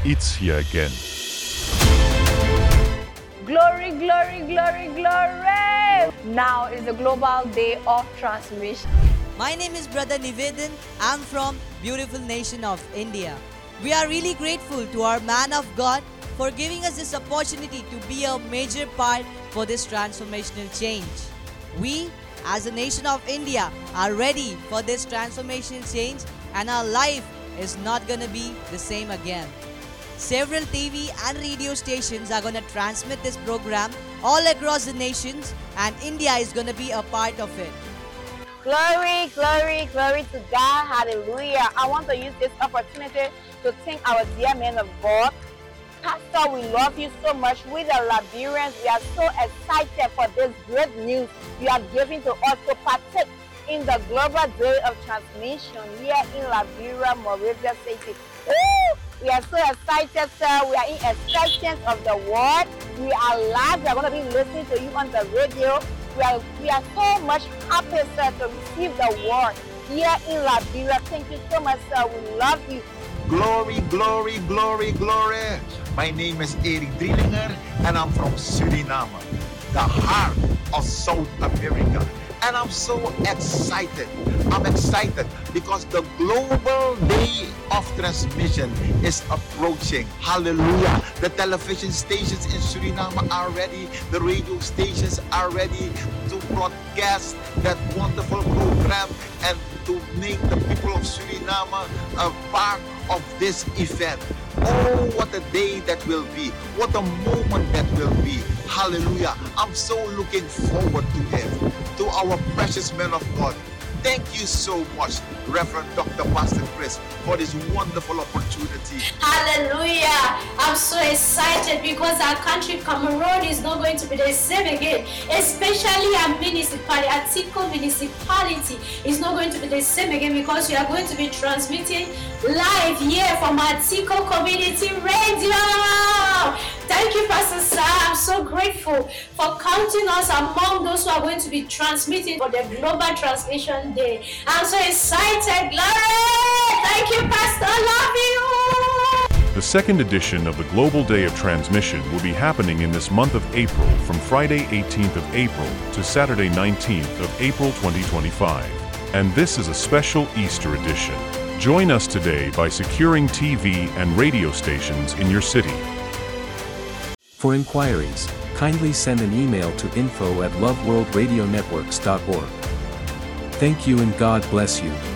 It's here again. Glory, glory, glory, glory! Now is the Global Day of Transmission. My name is Brother Nivedan. I'm from beautiful nation of India. We are really grateful to our man of God for giving us this opportunity to be a major part for this transformational change. We, as a nation of India, are ready for this transformational change, and our life is not going to be the same again. Several TV and radio stations are going to transmit this program all across the nations, and India is going to be a part of it. Glory, glory, glory to God. Hallelujah. I want to use this opportunity to thank our dear man of God. Pastor, we love you so much. We the Liberians, we are so excited for this great news you are giving to us to partake in the Global Day of Transmission here in Liberia, Moravia City. Woo! We are so excited, sir. We are in expectation of the word. We are live. We are going to be listening to you on the radio. We are so much happy, sir, to receive the word here in Liberia. Thank you so much, sir. We love you. Glory, glory, glory, glory. My name is Eric Drillinger and I'm from Suriname, the heart of South America. And I'm so excited. I'm excited because the Global Day of Transmission is approaching. Hallelujah. The television stations in Suriname are ready. The radio stations are ready to broadcast that wonderful program and to make the people of Suriname a part of this event. Oh, what a day that will be. What a moment that will be. Hallelujah. I'm so looking forward to it. To our precious man of God. Thank you so much, Reverend Dr. Pastor Chris, for this wonderful opportunity. Hallelujah. I'm so excited because our country, Cameroon, is not going to be the same again. Especially our municipality, Atiko municipality is not going to be the same again because we are going to be transmitting live here from Atiko Community Radio. Thank you, Pastor Sam. I'm so grateful for counting us among those who are going to be transmitting for the Global Transmission Day. I'm so excited. Glory! Thank you, Pastor. Love you. The second edition of the Global Day of Transmission will be happening in this month of April from Friday 18th of April to Saturday 19th of April 2025. And this is a special Easter edition. Join us today by securing TV and radio stations in your city. For inquiries, kindly send an email to info@loveworldradionetworks.org. Thank you and God bless you.